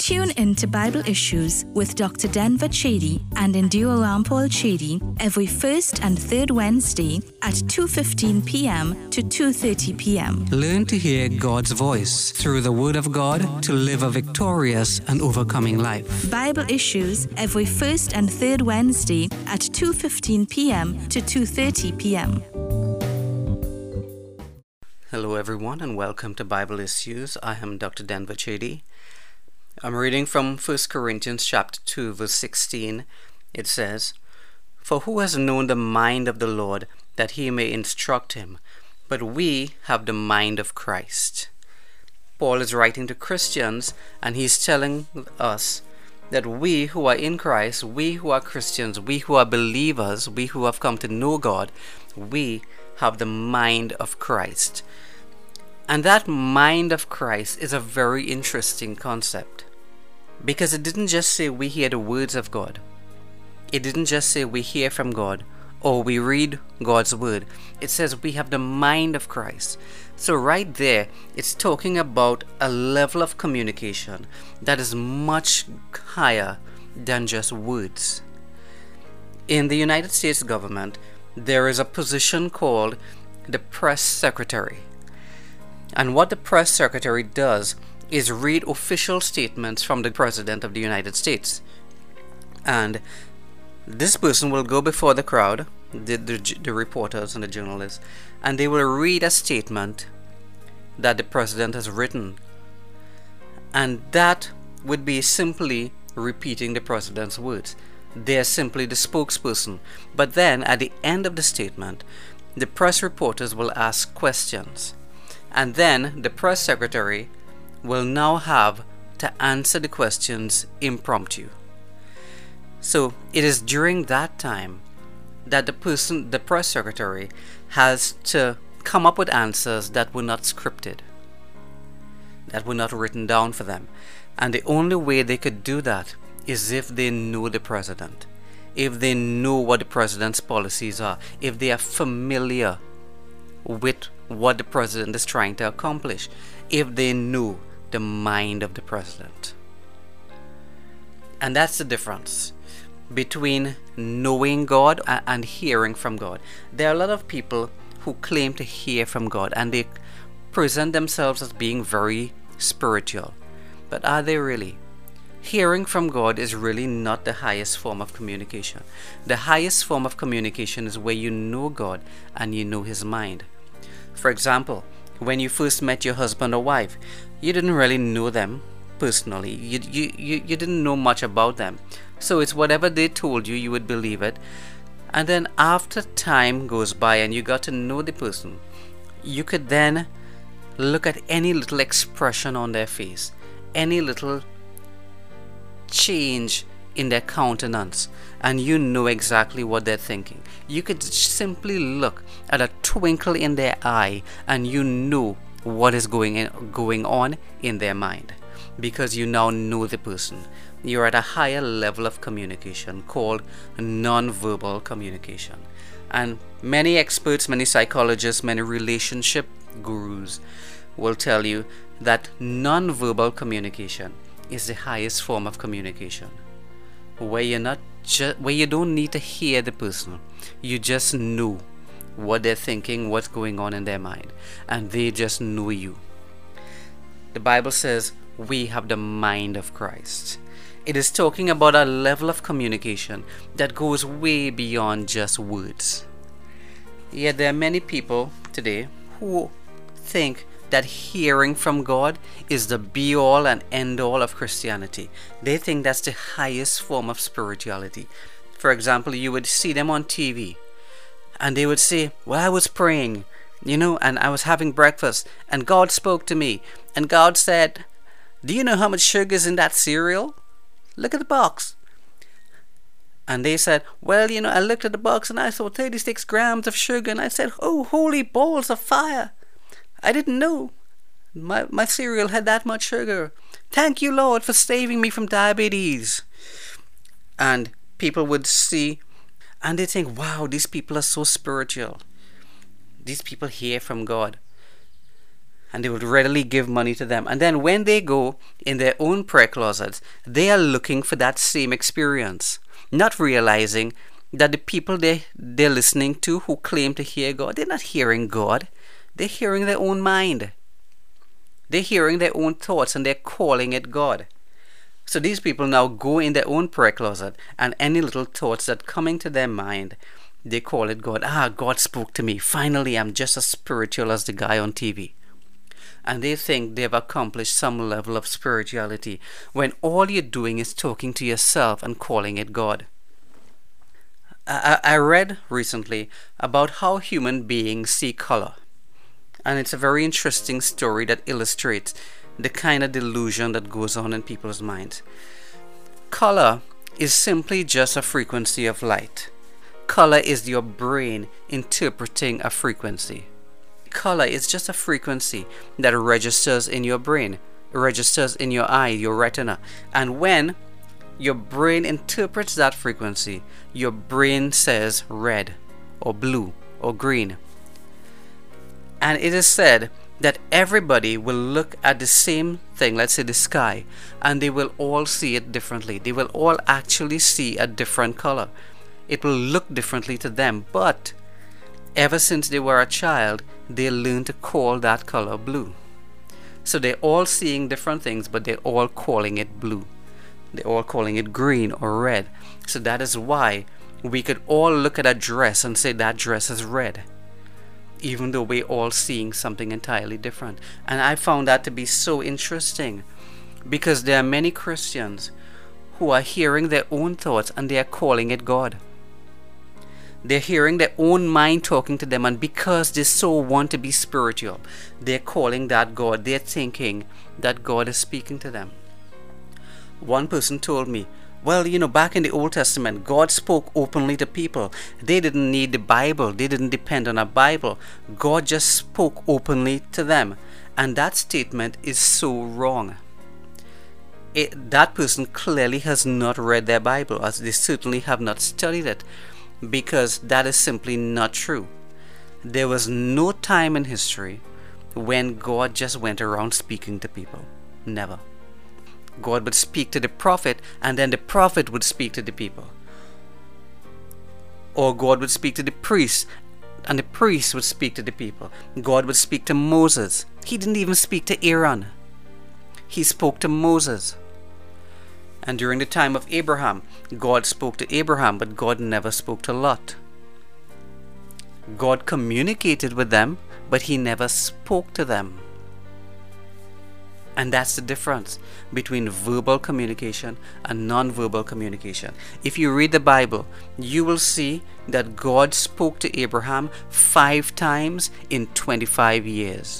Tune in to Bible Issues with Dr. Denver Chady and Endure Rampol Chady every first and third Wednesday at 2:15 p.m. to 2:30 p.m. Learn to hear God's voice through the Word of God to live a victorious and overcoming life. Bible Issues every first and third Wednesday at 2:15 p.m. to 2:30 p.m. Hello everyone and welcome to Bible Issues. I am Dr. Denver Chady. I'm reading from 1 Corinthians chapter 2 verse 16. It says, "For who has known the mind of the Lord that he may instruct him? But we have the mind of Christ." Paul is writing to Christians and he's telling us that we who are in Christ, we who are Christians, we who are believers, we who have come to know God, we have the mind of Christ. And that mind of Christ is a very interesting concept, because it didn't just say we hear the words of God. It didn't just say we hear from God or we read God's word. It says we have the mind of Christ. So right there, it's talking about a level of communication that is much higher than just words. In the United States government, there is a position called the press secretary. And what the press secretary does is read official statements from the President of the United States. And this person will go before the crowd, the reporters and the journalists, and they will read a statement that the President has written. And that would be simply repeating the President's words. They're simply the spokesperson. But then at the end of the statement, the press reporters will ask questions. And then the press secretary will now have to answer the questions impromptu. So it is during that time that the press secretary, has to come up with answers that were not scripted, that were not written down for them. And the only way they could do that is if they know the president, if they know what the president's policies are, if they are familiar with what the president is trying to accomplish, if they know the mind of the president. And that's the difference between knowing God and hearing from God. There are a lot of people who claim to hear from God and they present themselves as being very spiritual. But are they really? Hearing from God is really not the highest form of communication. The highest form of communication is where you know God and you know His mind. For example, when you first met your husband or wife, you didn't really know them personally. You didn't know much about them. So it's whatever they told you, you would believe it. And then after time goes by and you got to know the person, you could then look at any little expression on their face, any little change in their countenance, and you know exactly what they're thinking. You could simply look at a twinkle in their eye and you know what is going on in their mind, because you now know the person. You're at a higher level of communication called non-verbal communication. And many experts, many psychologists, many relationship gurus will tell you that non-verbal communication is the highest form of communication, where you don't need to hear the person. You just know what they're thinking, what's going on in their mind, and they just know you. The Bible says we have the mind of Christ. It is talking about a level of communication that goes way beyond just words. Yet there are many people today who think that hearing from God is the be-all and end-all of Christianity. They think that's the highest form of spirituality. For example, you would see them on TV and they would say, "Well, I was praying, and I was having breakfast and God spoke to me and God said, 'Do you know how much sugar is in that cereal? Look at the box.' And they said, 'Well, I looked at the box and I saw 36 grams of sugar.' And I said, 'Oh, holy balls of fire. I didn't know my cereal had that much sugar. Thank you, Lord, for saving me from diabetes.'" And people would see and they think, wow, these people are so spiritual. These people hear from God. and they would readily give money to them. And then when they go in their own prayer closets, they are looking for that same experience, not realizing that the people they're listening to who claim to hear God, they're not hearing God. They're hearing their own mind. They're hearing their own thoughts, and they're calling it God. So these people now go in their own prayer closet, and any little thoughts that come into their mind, they call it God. God spoke to me. Finally, I'm just as spiritual as the guy on TV. And they think they've accomplished some level of spirituality when all you're doing is talking to yourself and calling it God. I read recently about how human beings see color. And it's a very interesting story that illustrates the kind of delusion that goes on in people's minds. Color is simply just a frequency of light. Color is your brain interpreting a frequency. Color is just a frequency that registers in your brain, registers in your eye, your retina. And when your brain interprets that frequency, your brain says red or blue or green. And it is said that everybody will look at the same thing, let's say the sky, and they will all see it differently. They will all actually see a different color. It will look differently to them, but ever since they were a child, they learned to call that color blue. So they're all seeing different things, but they're all calling it blue. They're all calling it green or red. So that is why we could all look at a dress and say that dress is red, even though we're all seeing something entirely different. And I found that to be so interesting, because there are many Christians who are hearing their own thoughts and they are calling it God. They're hearing their own mind talking to them, and because they so want to be spiritual, they're calling that God. They're thinking that God is speaking to them. One person told me, well, back in the Old Testament, God spoke openly to people. They didn't need the Bible. They didn't depend on a Bible. God just spoke openly to them. And that statement is so wrong. That person clearly has not read their Bible, as they certainly have not studied it, because that is simply not true. There was no time in history when God just went around speaking to people. Never. God would speak to the prophet, and then the prophet would speak to the people. Or God would speak to the priest, and the priest would speak to the people. God would speak to Moses. He didn't even speak to Aaron. He spoke to Moses. And during the time of Abraham, God spoke to Abraham, but God never spoke to Lot. God communicated with them, but He never spoke to them. And that's the difference between verbal communication and non-verbal communication. If you read the Bible, you will see that God spoke to Abraham 5 times in 25 years.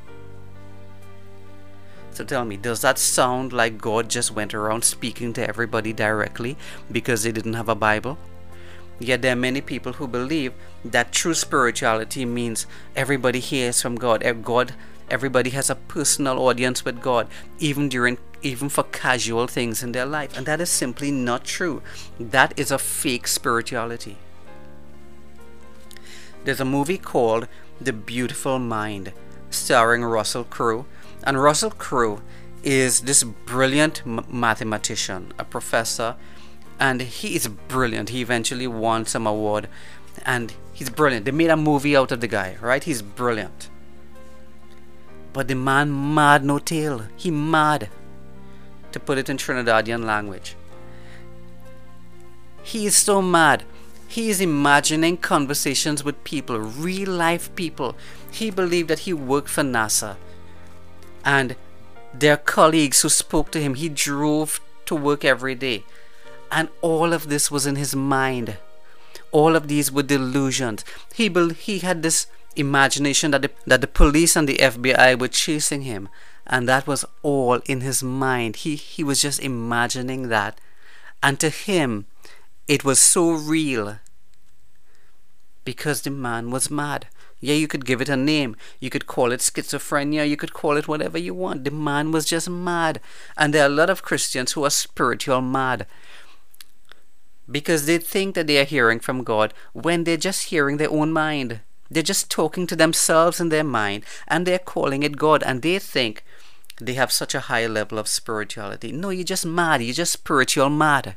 So tell me, does that sound like God just went around speaking to everybody directly because they didn't have a Bible? Yet there are many people who believe that true spirituality means everybody hears from God. Everybody has a personal audience with God, even for casual things in their life. And that is simply not true. That is a fake spirituality. There's a movie called The Beautiful Mind, starring Russell Crowe. And Russell Crowe is this brilliant mathematician, a professor, and he is brilliant. He eventually won some award, and he's brilliant. They made a movie out of the guy, right? He's brilliant. But the man mad no tail. He mad, to put it in Trinidadian language. He is so mad. He is imagining conversations with people, real life people. He believed that he worked for NASA, and their colleagues who spoke to him, he drove to work every day. And all of this was in his mind. All of these were delusions. He had this imagination that the police and the FBI were chasing him, and that was all in his mind. He was just imagining that, and to him it was so real because the man was mad. Yeah, you could give it a name. You could call it schizophrenia. You could call it whatever you want. The man was just mad. And there are a lot of Christians who are spiritual mad, because they think that they are hearing from God when they're just hearing their own mind. They're just talking to themselves in their mind, and they're calling it God, and they think they have such a high level of spirituality. No, you're just mad. You're just spiritual mad.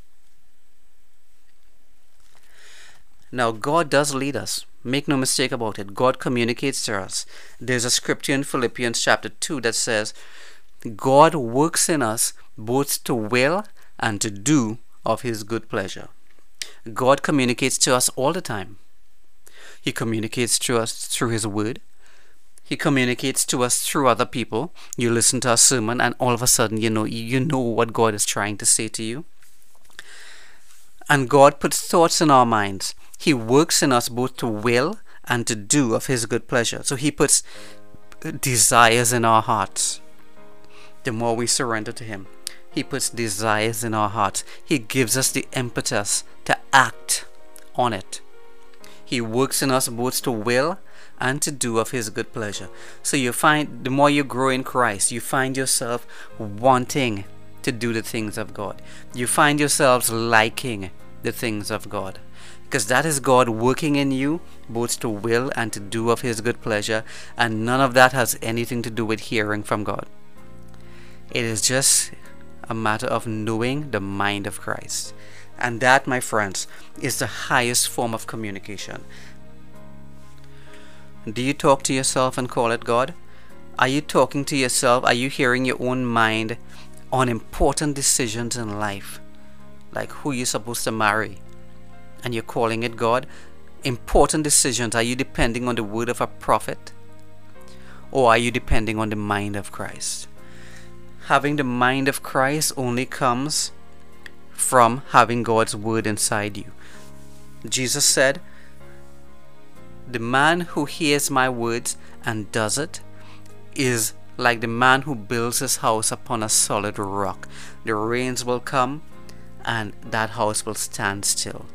Now, God does lead us. Make no mistake about it. God communicates to us. There's a scripture in Philippians chapter 2 that says, God works in us both to will and to do of His good pleasure. God communicates to us all the time. He communicates to us through His word. He communicates to us through other people. You listen to a sermon and all of a sudden you know what God is trying to say to you. And God puts thoughts in our minds. He works in us both to will and to do of His good pleasure. So He puts desires in our hearts. The more we surrender to Him, He puts desires in our hearts. He gives us the impetus to act on it. He works in us both to will and to do of His good pleasure. So you find, the more you grow in Christ, you find yourself wanting to do the things of God. You find yourselves liking the things of God. Because that is God working in you, both to will and to do of His good pleasure. And none of that has anything to do with hearing from God. It is just a matter of knowing the mind of Christ. And that, my friends, is the highest form of communication. Do you talk to yourself and call it God? Are you talking to yourself? Are you hearing your own mind on important decisions in life? Like who you're supposed to marry? And you're calling it God? Important decisions. Are you depending on the word of a prophet? Or are you depending on the mind of Christ? Having the mind of Christ only comes from having God's word inside you. Jesus said, the man who hears my words and does it is like the man who builds his house upon a solid rock. The rains will come and that house will stand still.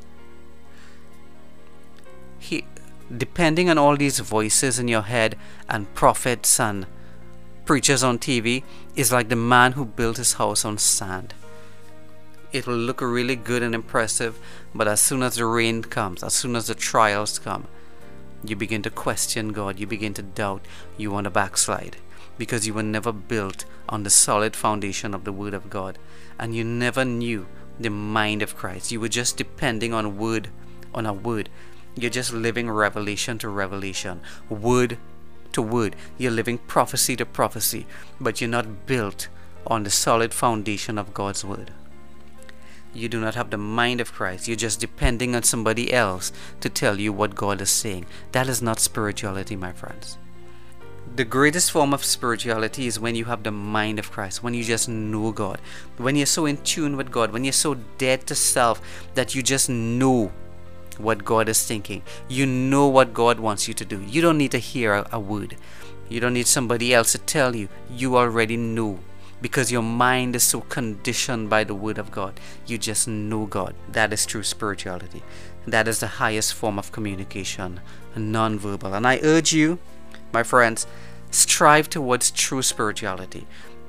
Depending on all these voices in your head and prophets and preachers on TV is like the man who built his house on sand. It will look really good and impressive, but as soon as the rain comes, as soon as the trials come, you begin to question God, you begin to doubt, you want to backslide, because you were never built on the solid foundation of the Word of God, and you never knew the mind of Christ. You were just depending on a word. You're just living revelation to revelation, word to word. You're living prophecy to prophecy, but you're not built on the solid foundation of God's Word. You do not have the mind of Christ. You're just depending on somebody else to tell you what God is saying. That is not spirituality, my friends. The greatest form of spirituality is when you have the mind of Christ, when you just know God, when you're so in tune with God, when you're so dead to self that you just know what God is thinking. You know what God wants you to do. You don't need to hear a word. You don't need somebody else to tell you. You already know. Because your mind is so conditioned by the Word of God. You just know God. That is true spirituality. That is the highest form of communication, non-verbal. And I urge you, my friends, strive towards true spirituality.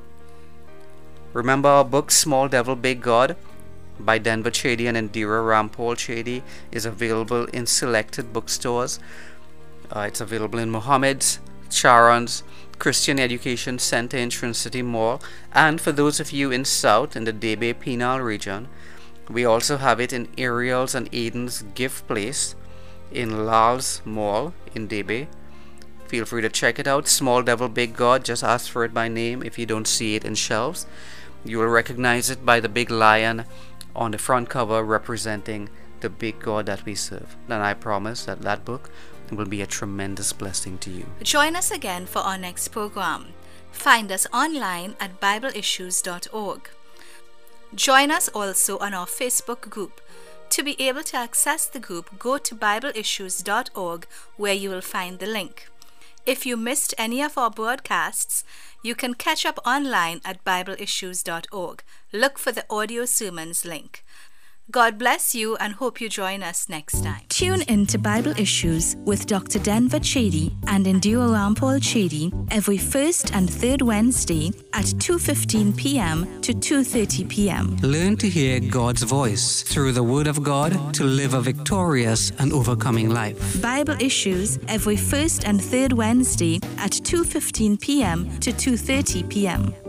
Remember our book, Small Devil, Big God, by Denver Chady and Indira Rampal Chady, is available in selected bookstores. It's available in Muhammad's, Sharon's, Christian Education Center in Trinity Mall, and for those of you in South, in the Debe Penal region, we also have it in Ariel's and Aiden's Gift Place in Lal's Mall in Debe. Feel free to check it out. Small Devil, Big God. Just ask for it by name if you don't see it in shelves. You will recognize it by the big lion on the front cover representing the big God that we serve. And I promise that that book will be a tremendous blessing to you. Join us again for our next program. Find us online at BibleIssues.org. Join us also on our Facebook group. To be able to access the group, go to BibleIssues.org where you will find the link. If you missed any of our broadcasts, you can catch up online at BibleIssues.org. Look for the audio sermons link. God bless you and hope you join us next time. Tune in to Bible Issues with Dr. Denver Chady and Indira Rampal Chady every first and third Wednesday at 2:15 p.m. to 2:30 p.m. Learn to hear God's voice through the Word of God to live a victorious and overcoming life. Bible Issues every first and third Wednesday at 2:15 p.m. to 2:30 p.m.